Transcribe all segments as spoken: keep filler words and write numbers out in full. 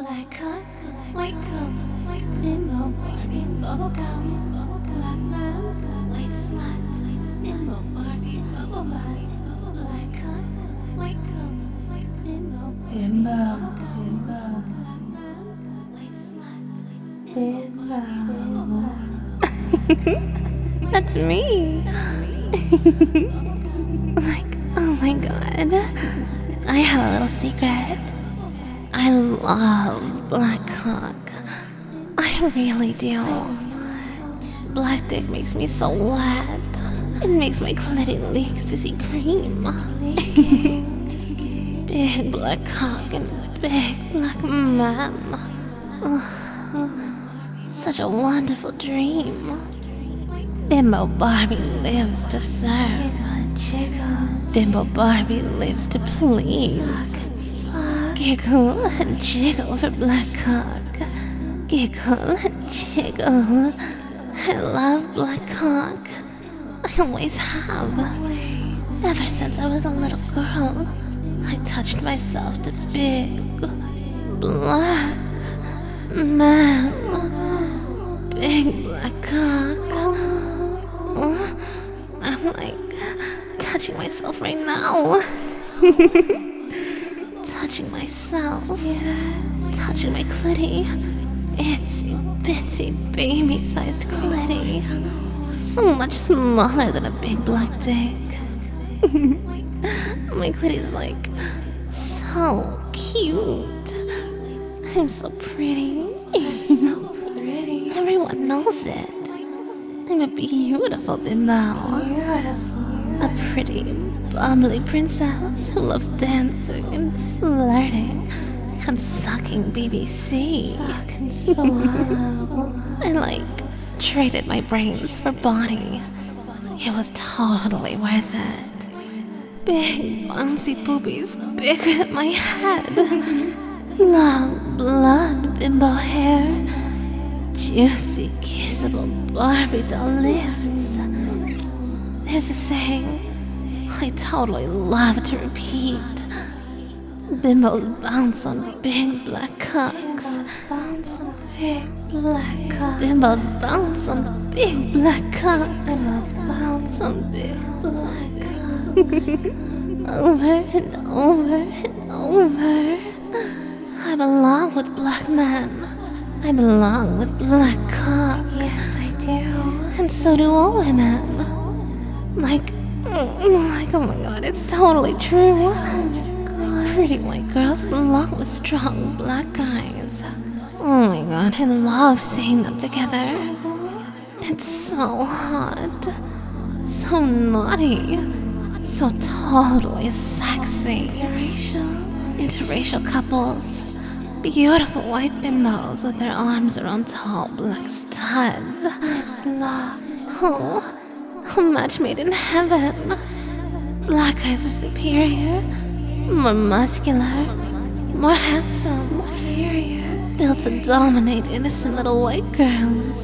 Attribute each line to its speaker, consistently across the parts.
Speaker 1: Black cock, white coat, white bimbo, Barbie, bubblegum, black man, white slut, bimbo, Barbie, bubble butt, black cock, white coat, white bimbo,
Speaker 2: Bimbo,
Speaker 1: bimbo, black man, white slut, bimbo,
Speaker 2: bimbo. That's me. Like, oh my god. I have a little secret. I love black cock. I really do. Black dick makes me so wet. It makes my clitty leak sissy cream. Big black cock and big black man. Ugh. Such a wonderful dream. Bimbo Barbie lives to serve. Bimbo Barbie lives to please. Giggle and jiggle for black cock. Giggle and jiggle. I love black cock. I always have. Ever since I was a little girl, I touched myself to big black man. Big black cock. I'm like touching myself right now. Touching myself. Touching my clitty. Itsy bitsy baby sized clitty. So much smaller than a big black dick. My clitty's like so cute. I'm so pretty.
Speaker 1: so pretty.
Speaker 2: Everyone knows it. I'm a beautiful bimbo.
Speaker 1: Beautiful.
Speaker 2: A pretty, bubbly princess who loves dancing and flirting and sucking B B C.
Speaker 1: So wow.
Speaker 2: I like traded my brains for body. It was totally worth it. Big bouncy boobies bigger than my head. Long blonde bimbo hair. Juicy kissable Barbie doll lips. There's a saying I totally love to repeat. Bimbos bounce on big black cocks.
Speaker 1: Bounce on big black cock.
Speaker 2: Bimbos bounce on big black cocks.
Speaker 1: Bimbos bounce
Speaker 2: On big
Speaker 1: black cock.
Speaker 2: over and over and over. I belong with black men. I belong with black cock.
Speaker 1: Yes, I do.
Speaker 2: And so do all women. Like, like, oh my god, it's totally true. Pretty white girls belong with strong black guys. Oh my god, I love seeing them together. It's so hot. So naughty. So totally sexy.
Speaker 1: Interracial.
Speaker 2: Interracial couples. Beautiful white bimbos with their arms around tall black studs.
Speaker 1: Lips locked.
Speaker 2: Oh, a match made in heaven. Black guys are superior, more muscular, more handsome,
Speaker 1: Superior.
Speaker 2: built to dominate innocent little white girls.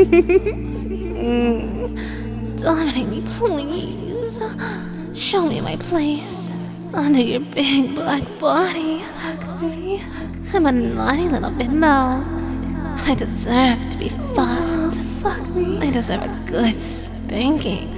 Speaker 2: Mm. Dominate me, please. Show me my place under your big black body.
Speaker 1: Hug me.
Speaker 2: I'm a naughty little bimbo. I deserve to be fucked.
Speaker 1: Fuck me.
Speaker 2: I deserve a good spanking.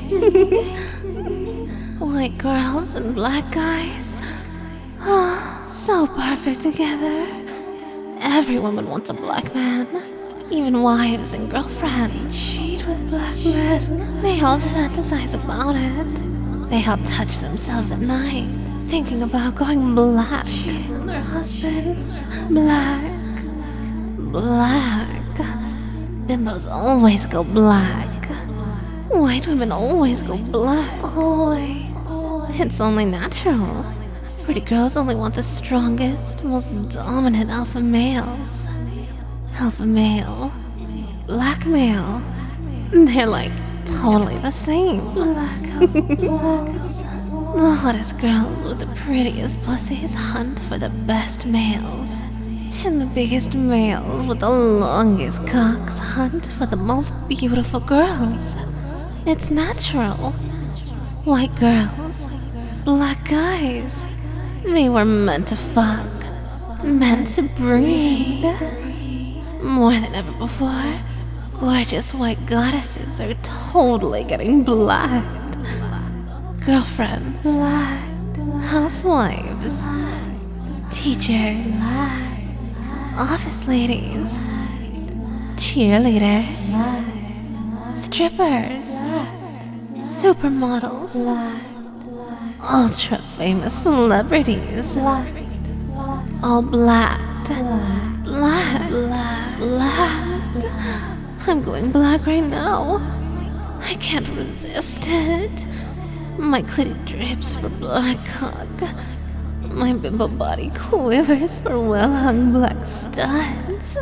Speaker 2: White girls and black guys. Oh, so perfect together. Every woman wants a black man. Even wives and girlfriends.
Speaker 1: Cheat with black men.
Speaker 2: They all fantasize about it. They all touch themselves at night, thinking about going black.
Speaker 1: Cheating on their husbands.
Speaker 2: Black. Black. Bimbos always go black. White women always go black.
Speaker 1: Always.
Speaker 2: It's only natural. Pretty girls only want the strongest, most dominant alpha males. Alpha male. Black male. They're like totally the same.
Speaker 1: Black alpha males.
Speaker 2: The hottest girls with the prettiest pussies hunt for the best males. And the biggest males with the longest cocks hunt for the most beautiful girls. It's natural. White girls, black guys, they were meant to fuck. meant to breed. More than ever before, gorgeous white goddesses are totally getting blacked. Girlfriends, housewives, teachers, office ladies, cheerleaders, strippers, supermodels, ultra famous celebrities, all blacked, black, black, black. I'm going black right now. I can't resist it. My clitty drips for black cock. My bimbo body quivers for well-hung black studs.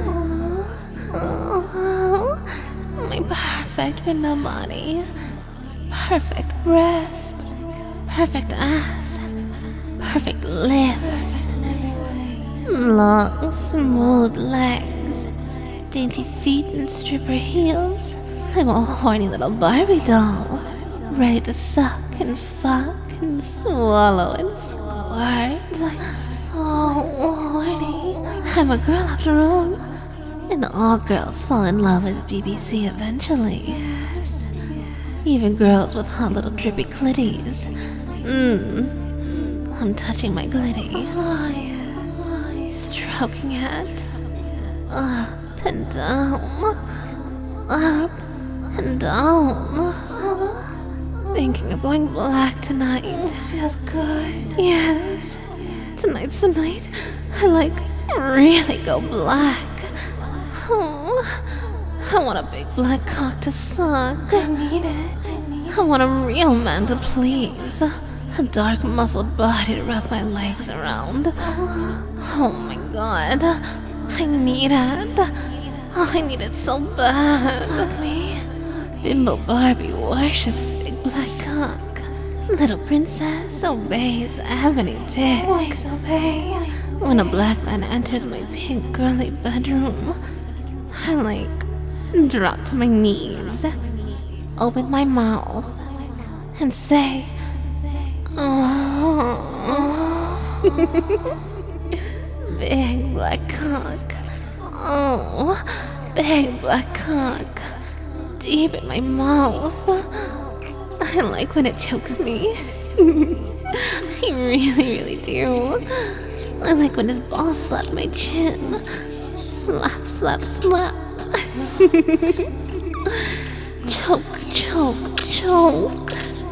Speaker 2: Oh, my perfect bimbo body. Perfect breasts. Perfect ass. Perfect lips. Long, smooth legs. Dainty feet and stripper heels. I'm a horny little Barbie doll. Ready to suck and fuck and swallow and squirt. Oh, horny. I'm a girl after all. And all girls fall in love with B B C eventually. Even girls with hot little drippy clitties. Mmm. I'm touching my glitty. Stroking it. Up and down. Up and down. Thinking of going black tonight. It feels good. Yes. Tonight's the night I like really go black. Oh, I want a big black cock to suck. I need it. I want a real man to please. A dark muscled body to wrap my legs around. Oh my god. I need it. Oh, I need it so bad. Look me. Bimbo Barbie worships big black cock. Little princess obeys ebony dick. Always obey. When a black man enters my pink girly bedroom, I like drop to my knees, open my mouth, and say, oh, big black cock. Oh, big black cock. Deep in my mouth. I like when it chokes me. I really, really do. I like when his balls slap my chin. Slap, slap, slap. Choke, choke, choke.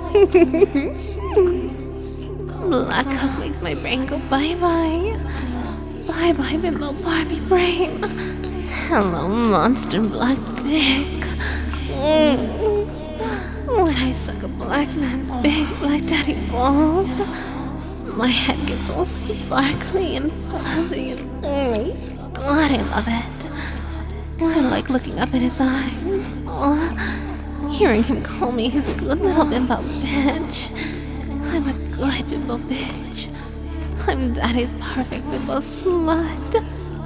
Speaker 2: Black cock makes my brain go bye-bye. Bye-bye, bimbo Barbie brain. Hello, monster black dick. Mm. When I suck a black man's big black daddy balls, my head gets all sparkly and fuzzy and oh my god, I love it. I like looking up in his eyes. Oh, hearing him call me his good little bimbo bitch. I'm a good bimbo bitch. I'm daddy's perfect bimbo slut.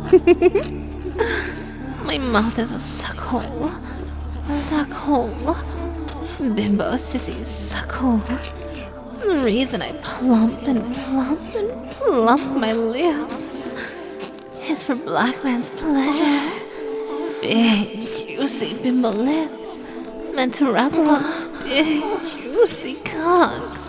Speaker 2: My mouth is a suck hole. Suck hole. Bimbo sissy suck hole. The reason I plump and plump and plump my lips is for black man's pleasure. Big, juicy bimbo lips meant to wrap up big, juicy cocks.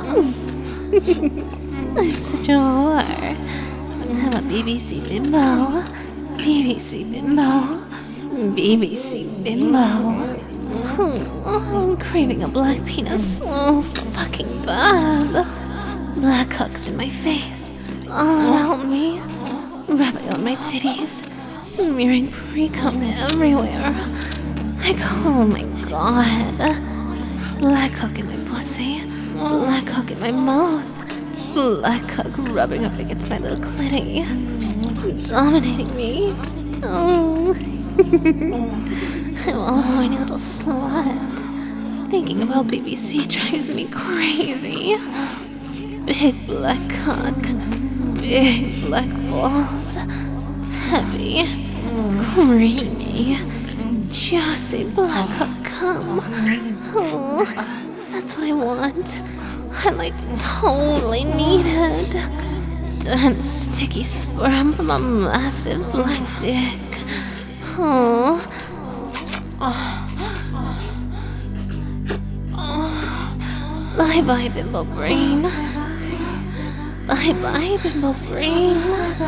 Speaker 2: I'm such a whore. I'm a B B C bimbo. B B C bimbo. B B C bimbo. Oh, I'm craving a black penis so fucking bad. Black cocks in my face, all around me, rubbing on my titties, smearing pre-cum everywhere. I go, oh my god. Black cock in my pussy, black cock in my mouth, black cock rubbing up against my little clitty, dominating me. Oh. I'm a horny little slut. Thinking about B B C drives me crazy. Big black cock, big black balls, heavy, creamy, juicy black cock cum. Oh, that's what I want. I like totally need it. dense, sticky sperm from a massive black dick. Oh. Bye bye, bimbo brain. Bye bye, bimbo brain.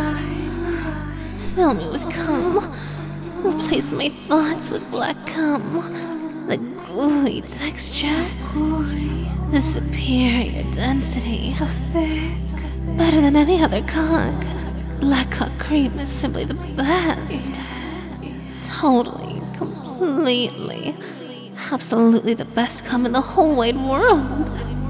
Speaker 2: Fill me with cum. Replace my thoughts with black cum. The gooey texture. The superior density. So thick. Better than any other cock. Black cock cream is simply the best. Totally, completely, absolutely the best cum in the whole wide world.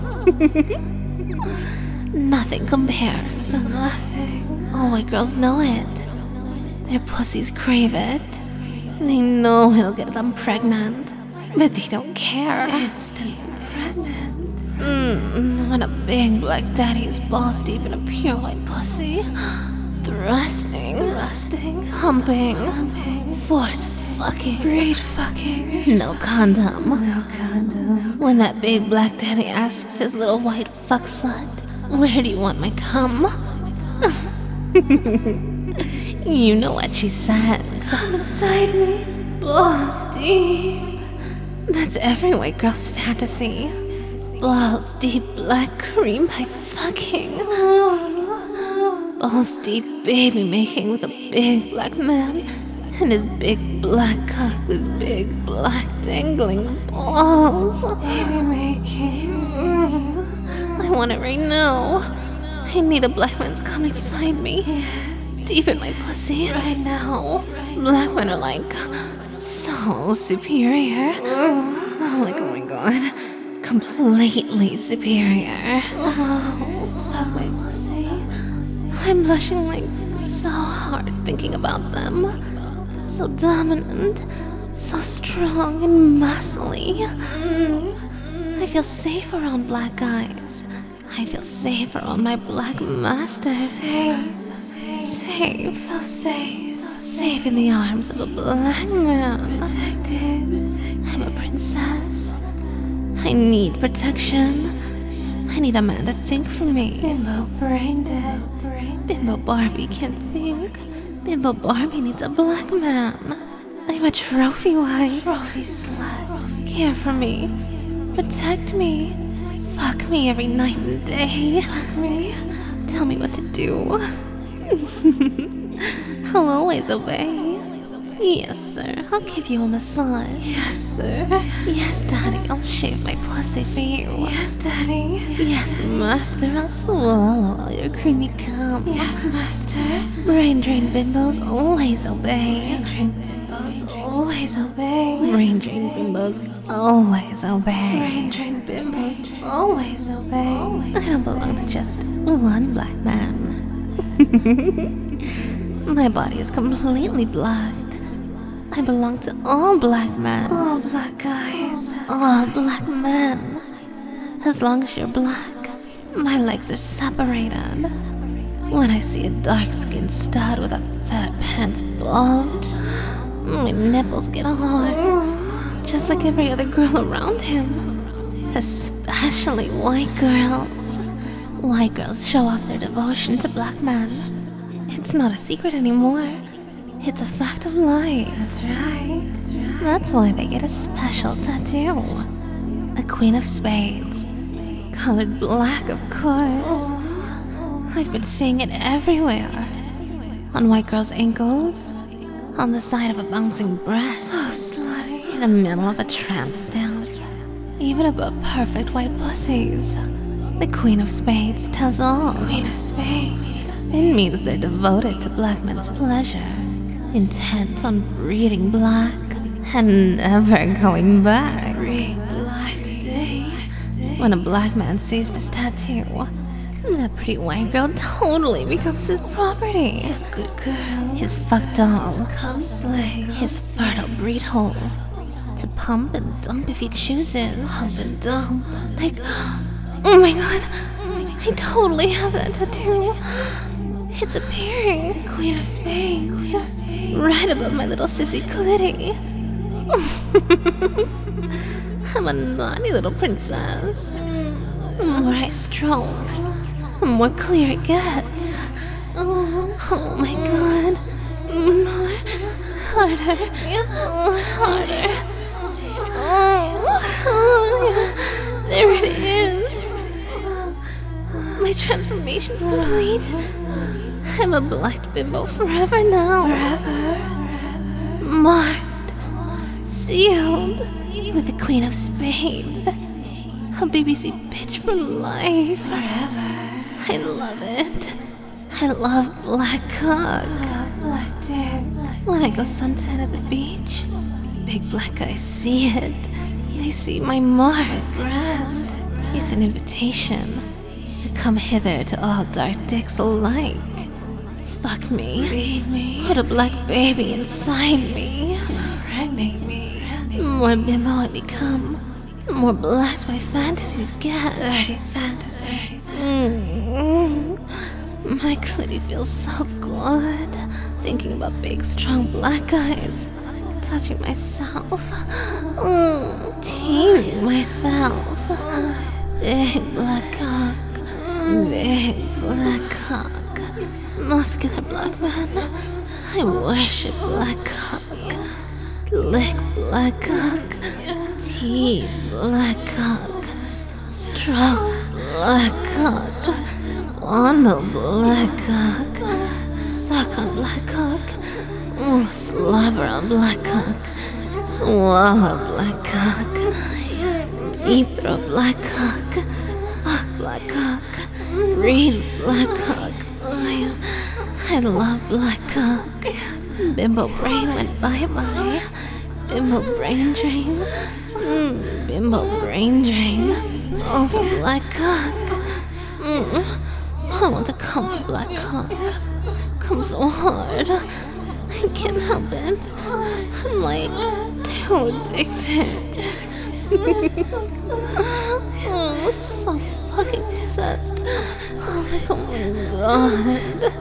Speaker 2: Nothing compares. Nothing. All white girls know it. Their pussies crave it. They know it'll get them pregnant, but they don't care. Instant pregnant. Mmm, when a big black daddy is balls deep in a pure white pussy. Thrusting. Thrusting. Humping. Humping. Force fucking. Great fucking. No condom. No condom. When that big black daddy asks his little white fuck slut, where do you want my cum? You know what she said. Come inside me. Balls deep. That's every white girl's fantasy. Balls deep black cream by fucking. Balls deep baby making with a big black man and his big black cock with big black dangling balls. Baby making. I want it right now. I need a black man's come inside me. Deep in my pussy right now. Black men are like so superior. Like, oh my god. Completely superior. Oh, fuck my pussy. I'm blushing like so hard thinking about them. So dominant, so strong and muscly. Mm. I feel safe around black guys. I feel safe around my black masters. Safe, safe, so safe, so safe in the arms of a black man. Protected. I'm a princess. I need protection. I need a man to think for me. Bimbo brain dead. Bimbo Barbie can't think. Bimbo Barbie needs a black man. I'm a trophy wife. Trophy slut. Care for me. Protect me. Fuck me every night and day. Fuck me. Tell me what to do. I'll always obey. Yes, sir. I'll give you a massage. Yes, sir. Yes, Daddy. I'll shave my pussy for you. Yes, Daddy. Yes, Master. I'll swallow all your creamy cum. Yes, Master. Brain drain bimbos always obey. Brain drain bimbos always obey. Brain drain bimbos always obey. Brain drain bimbos always obey. I don't belong to just one black man. My body is completely black. I belong to all black men. All black guys. All black men. As long as you're black, my legs are separated. When I see a dark-skinned stud with a fat pants bulge, my nipples get hard. Just like every other girl around him. Especially white girls. White girls show off their devotion to black men. It's not a secret anymore. It's a fact of life. That's right. That's right. That's why they get a special tattoo. A queen of spades. Colored black, of course. I've been seeing it everywhere. On white girls' ankles. On the side of a bouncing breast. So slutty. In the middle of a tramp stamp. Even above perfect white pussies. The queen of spades tells all. Queen of spades. It means they're devoted to black men's pleasure. Intent on breeding black and never going back. Breed black day. When a black man sees this tattoo, that pretty white girl totally becomes his property. His good girl. His fuck doll. His cum slave. His fertile breed hole. To pump and dump if he chooses. Pump and dump. Like, oh my god, I totally have that tattoo. It's appearing. Queen of spades. Queen of spades. Right above my little sissy clitty. I'm a naughty little princess. The more I stroke, the more clear it gets. Oh my god. More. Harder. Oh, harder. Oh, oh, there it is. My transformation's complete. I'm a black bimbo forever now. Forever. Marked. Sealed. With the Queen of Spades. A B B C bitch for life. Forever. I love it. I love black cock. Black dick. When I go sunset at the beach, big black eyes see it. They see my mark. It's an invitation to come hither to all dark dicks alike. Fuck me. Read me. Put a black baby inside me. Impregnate me. The more bimbo I become, the more black my fantasies get. Dirty fantasy. Mm. My clitty feels so good. Thinking about big, strong black eyes. Touching myself. Mm. Teasing myself. Big black cock. Big black cock. Muscular black man. I worship black cock. Lick black cock. Tease black cock. Stroke black cock. Fondle black cock. Suck on black cock. Mm, slobber on black cock. Swallow black cock. Deep throat black cock. Fuck black cock. Read with black cock. I, I love black cock. Bimbo brain went bye-bye. Bimbo brain drain. Mm, bimbo brain drain. Oh, for black cock. Mm, I want to come for black cock. Come so hard. I can't help it. I'm like too addicted. Oh, so fucking obsessed. Oh, like, oh my god.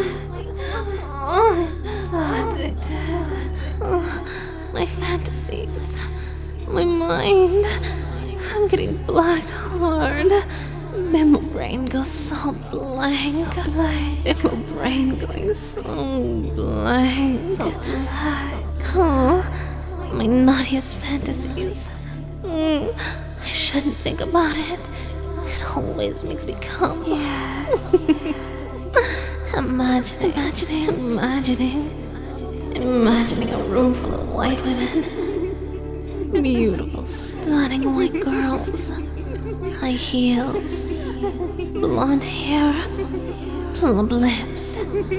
Speaker 2: Oh, I'm so addicted. Oh, my fantasies. My mind. I'm getting blacked hard. Bimbo brain goes so blank. So blank. Bimbo brain going so blank. So blank. Oh, my naughtiest fantasies. Mm, I shouldn't think about it. It always makes me come. Yes. Imagining, imagining, imagining, imagining a room full of white women. Beautiful, stunning white girls. High heels, blonde hair, plump lips,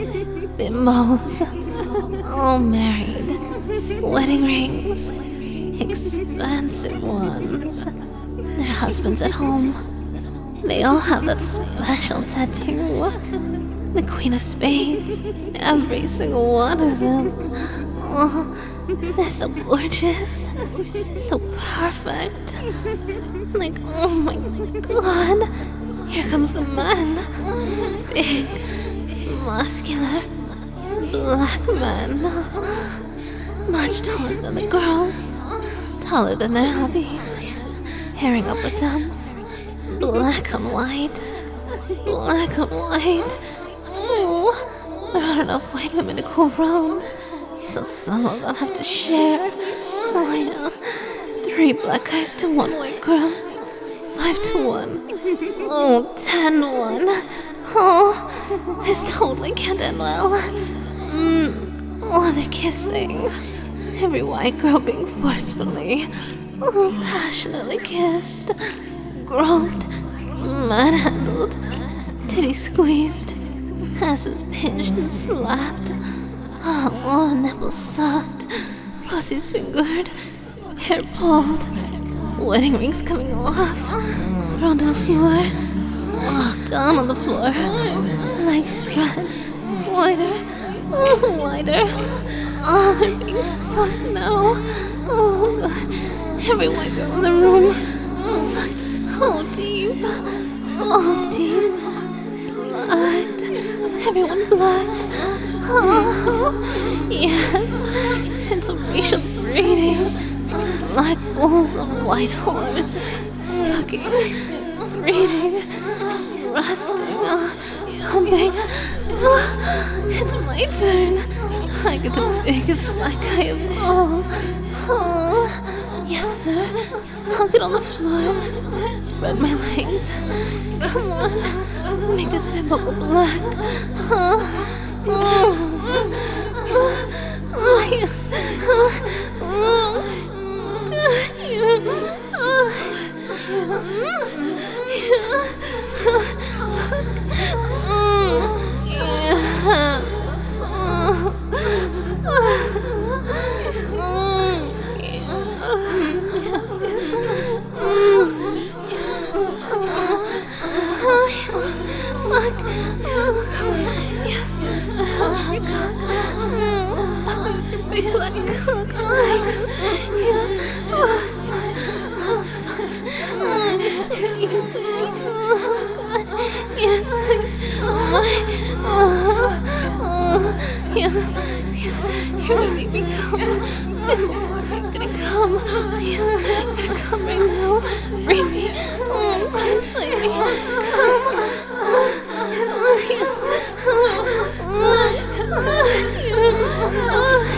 Speaker 2: bimbos, all married, wedding rings, expensive ones. Their husbands at home. They all have that special tattoo. The Queen of Spades. Every single one of them. Oh, they're so gorgeous. So perfect. Like, oh my god. Here comes the man. Big, muscular, black man. Much taller than the girls. Taller than their hubbies. Pairing up with them. Black on white. Black on white. Oh, there aren't enough white women to go around. So some of them have to share. Oh yeah. Three black guys to one white girl. Five to one. Oh, ten to one. Oh, this totally can't end well. Mm. Oh, they're kissing. Every white girl being forcefully, oh, passionately kissed, groped, manhandled, titties squeezed, asses pinched and slapped, oh, oh, nipples sucked, pussies fingered, hair pulled, wedding rings coming off, thrown to the floor, oh, down on the floor, legs spread, wider, oh, wider. Oh, they're being fucked now. Oh, God. Every white girl in the room. Fucked so deep. Balls deep. Blacked. Everyone blacked. Oh, yes. It's a racial breeding. Black bulls on white horse. Fucking. Breeding. Rusting. Oh, coming. It's my turn. I get the biggest black eye of all. Oh, yes, sir. I'll get on the floor. Spread my legs. Come on. Make this bimbo black. Huh? Oh, oh, yes. Oh, big black cock eyes. Oh, son. Oh, fine. Oh, please, please. Oh, God. Yes, please. Oh, my. Oh, oh. Yeah. Yeah. You're gonna make me come. And Barbie's gonna come. Yeah. Gonna come right now. Bring me. Oh, inside me. Come. Oh, oh, yes. Oh, oh, oh, yes. Oh.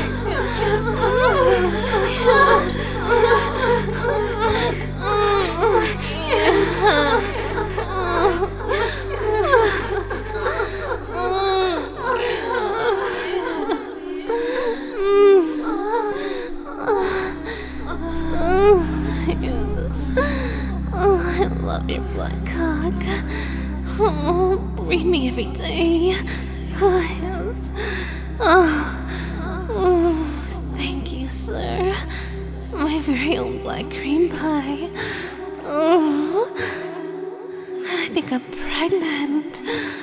Speaker 2: Oh, I love your black cock. Oh, breathe me every day. Oh, yes. Oh. Oh, thank you, sir. My very own black cream pie. Oh, I think I'm pregnant.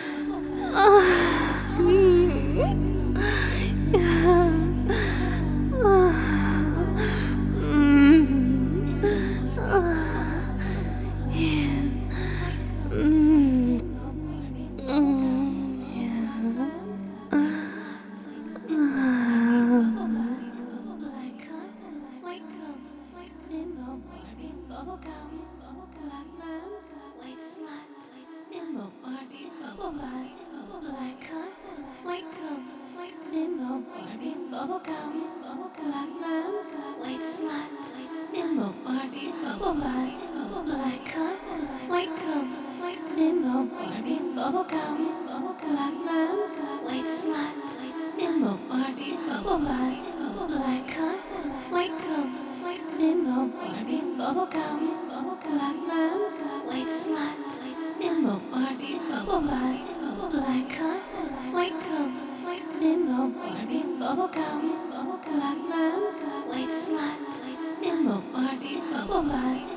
Speaker 2: Oh, mm. Yeah. Oh, mm. Oh, yeah. Mm. Mm. Yeah.
Speaker 1: White slut, nimble Barbie, bubble butt, black cock, white coat, white nimble Barbie, bubble gum, black man, white slut, nimble Barbie, bubble butt, black cock, white coat, white nimble Barbie, bubble gum, black man, white slut, nimble Barbie, bubble butt.